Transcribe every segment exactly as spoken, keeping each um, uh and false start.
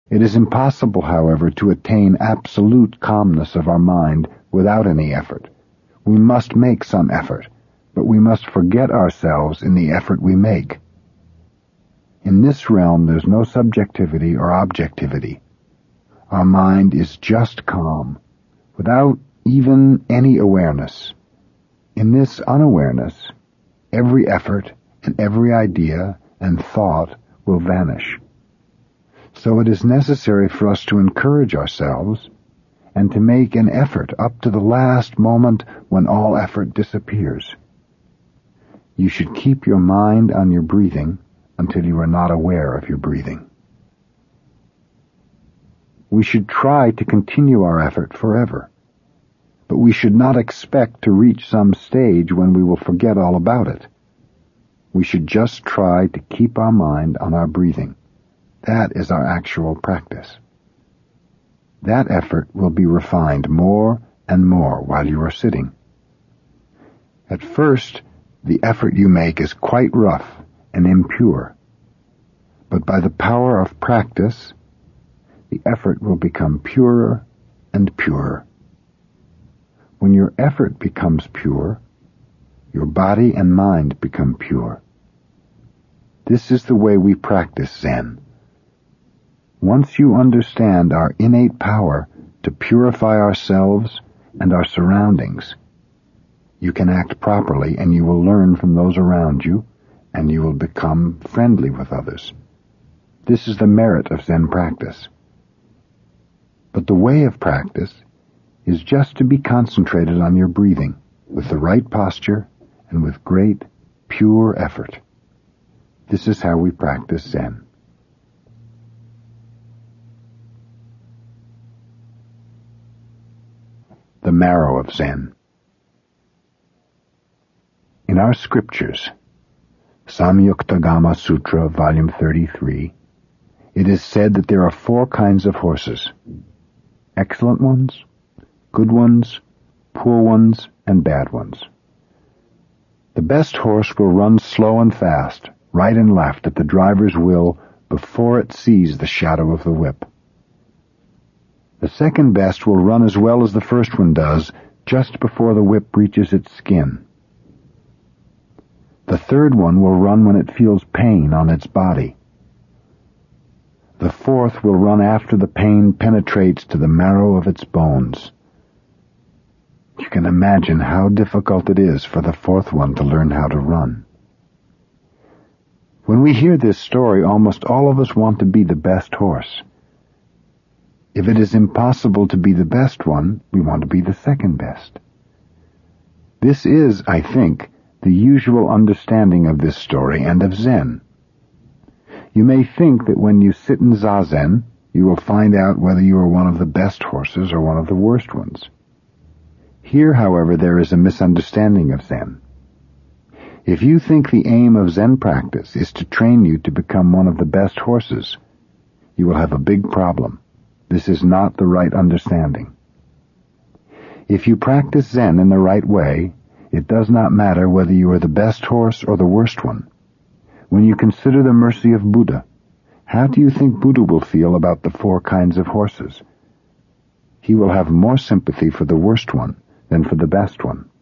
It is impossible, however, to attain absolute calmness of our mind without any effort. We must make some effort, but we must forget ourselves in the effort we make. In this realm there's no subjectivity or objectivity. Our mind is just calm, without even any awareness. In this unawareness, every effort and every idea and thought will vanish. So it is necessary for us to encourage ourselves and to make an effort up to the last moment when all effort disappears. You should keep your mind on your breathing until you are not aware of your breathing. We should try to continue our effort forever, but we should not expect to reach some stage when we will forget all about it. We should just try to keep our mind on our breathing. That is our actual practice. That effort will be refined more and more while you are sitting. At first, the effort you make is quite rough and impure, but by the power of practice, the effort will become purer and purer. When your effort becomes pure, your body and mind become pure. This is the way we practice Zen. Once you understand our innate power to purify ourselves and our surroundings, you can act properly and you will learn from those around you and you will become friendly with others. This is the merit of Zen practice. But the way of practice is just to be concentrated on your breathing with the right posture and with great, pure effort. This is how we practice Zen. The marrow of Zen. In our scriptures, Samyuktagama Sutra, volume thirty-three, it is said that there are four kinds of horses: excellent ones, good ones, poor ones, and bad ones. The best horse will run slow and fast, right and left at the driver's will before it sees the shadow of the whip. The second best will run as well as the first one does, just before the whip reaches its skin. The third one will run when it feels pain on its body. The fourth will run after the pain penetrates to the marrow of its bones. You can imagine how difficult it is for the fourth one to learn how to run. When we hear this story, almost all of us want to be the best horse. If it is impossible to be the best one, we want to be the second best. This is, I think, the usual understanding of this story and of Zen. You may think that when you sit in Zazen, you will find out whether you are one of the best horses or one of the worst ones. Here, however, there is a misunderstanding of Zen. If you think the aim of Zen practice is to train you to become one of the best horses, you will have a big problem. This is not the right understanding. If you practice Zen in the right way, it does not matter whether you are the best horse or the worst one. When you consider the mercy of Buddha, how do you think Buddha will feel about the four kinds of horses? He will have more sympathy for the worst one than for the best one.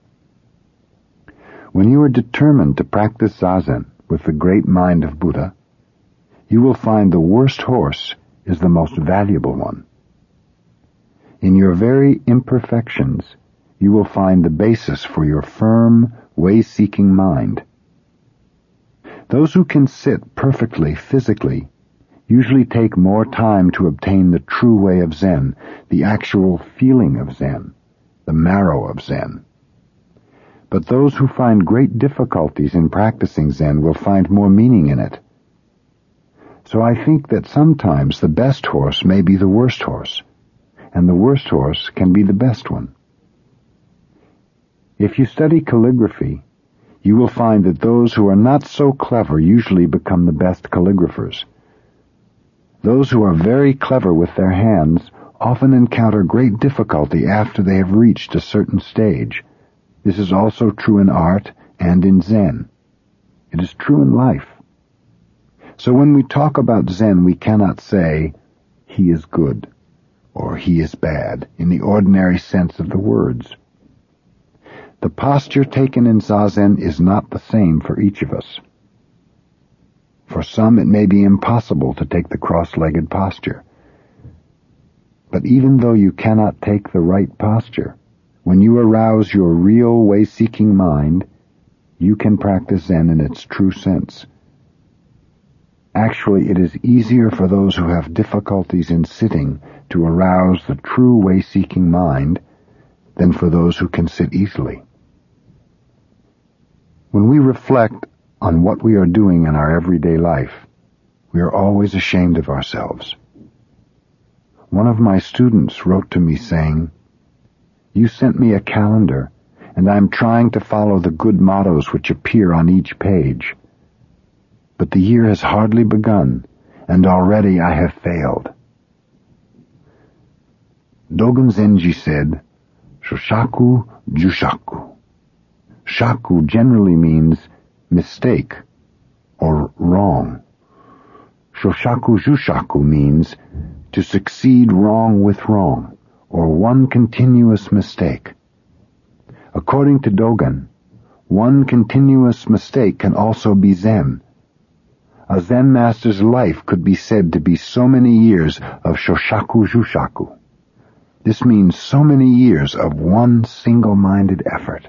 When you are determined to practice Zazen with the great mind of Buddha, you will find the worst horse is the most valuable one. In your very imperfections, you will find the basis for your firm, way-seeking mind. Those who can sit perfectly physically usually take more time to obtain the true way of Zen, the actual feeling of Zen, the marrow of Zen. But those who find great difficulties in practicing Zen will find more meaning in it. So I think that sometimes the best horse may be the worst horse, and the worst horse can be the best one. If you study calligraphy, you will find that those who are not so clever usually become the best calligraphers. Those who are very clever with their hands often encounter great difficulty after they have reached a certain stage. This is also true in art and in Zen. It is true in life. So when we talk about Zen, we cannot say, he is good or he is bad in the ordinary sense of the words. The posture taken in Zazen is not the same for each of us. For some it may be impossible to take the cross-legged posture. But even though you cannot take the right posture, when you arouse your real way-seeking mind, you can practice Zen in its true sense. Actually, it is easier for those who have difficulties in sitting to arouse the true way-seeking mind than for those who can sit easily. When we reflect on what we are doing in our everyday life, we are always ashamed of ourselves. One of my students wrote to me saying, "You sent me a calendar, and I am trying to follow the good mottos which appear on each page. But the year has hardly begun, and already I have failed." Dogen Zenji said, "Shoshaku Jushaku." Shaku generally means mistake or wrong. Shoshaku Jushaku means to succeed wrong with wrong, or one continuous mistake. According to Dogen, one continuous mistake can also be Zen. A Zen master's life could be said to be so many years of Shoshaku Jushaku. This means so many years of one single-minded effort.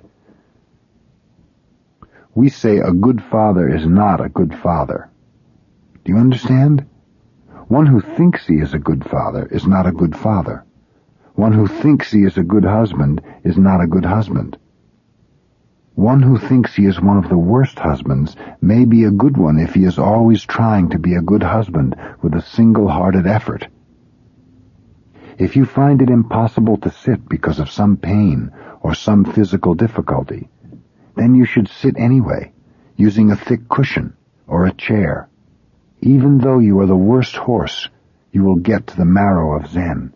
We say a good father is not a good father. Do you understand? One who thinks he is a good father is not a good father. One who thinks he is a good husband is not a good husband. One who thinks he is one of the worst husbands may be a good one if he is always trying to be a good husband with a single-hearted effort. If you find it impossible to sit because of some pain or some physical difficulty, then you should sit anyway, using a thick cushion or a chair. Even though you are the worst horse, you will get to the marrow of Zen.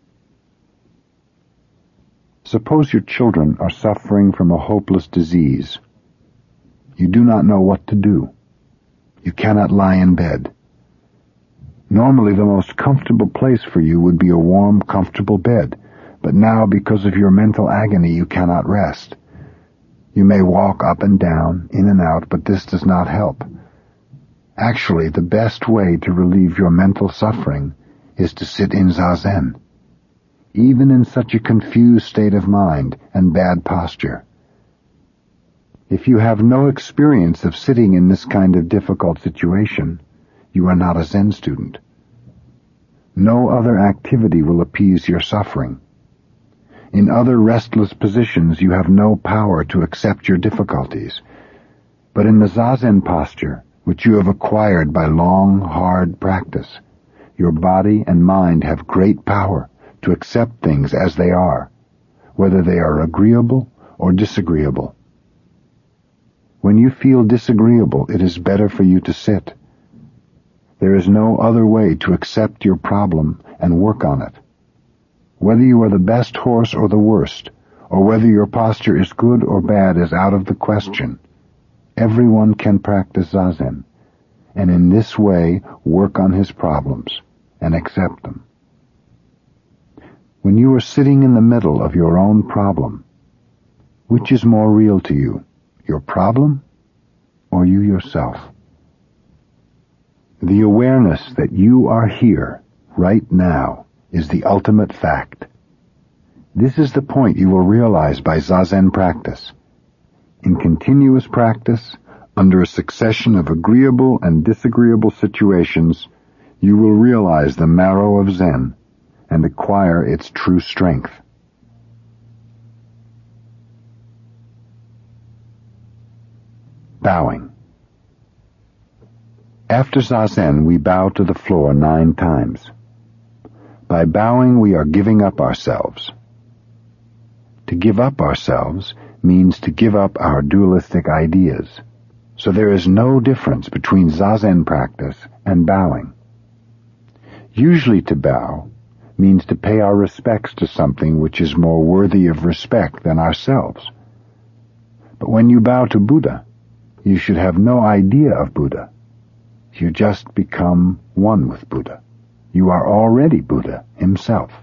Suppose your children are suffering from a hopeless disease. You do not know what to do. You cannot lie in bed. Normally the most comfortable place for you would be a warm, comfortable bed, but now because of your mental agony you cannot rest. You may walk up and down, in and out, but this does not help. Actually, the best way to relieve your mental suffering is to sit in Zazen, even in such a confused state of mind and bad posture. If you have no experience of sitting in this kind of difficult situation, you are not a Zen student. No other activity will appease your suffering. In other restless positions you have no power to accept your difficulties, but in the Zazen posture, which you have acquired by long, hard practice, your body and mind have great power to accept things as they are, whether they are agreeable or disagreeable. When you feel disagreeable, it is better for you to sit. There is no other way to accept your problem and work on it. Whether you are the best horse or the worst, or whether your posture is good or bad is out of the question. Everyone can practice Zazen, and in this way work on his problems and accept them. When you are sitting in the middle of your own problem, which is more real to you, your problem or you yourself? The awareness that you are here, right now, is the ultimate fact. This is the point you will realize by Zazen practice. In continuous practice, under a succession of agreeable and disagreeable situations, you will realize the marrow of Zen and acquire its true strength. Bowing. After Zazen, we bow to the floor nine times. By bowing, we are giving up ourselves. To give up ourselves means to give up our dualistic ideas. So there is no difference between Zazen practice and bowing. Usually to bow means to pay our respects to something which is more worthy of respect than ourselves. But when you bow to Buddha, you should have no idea of Buddha. You just become one with Buddha. You are already Buddha himself.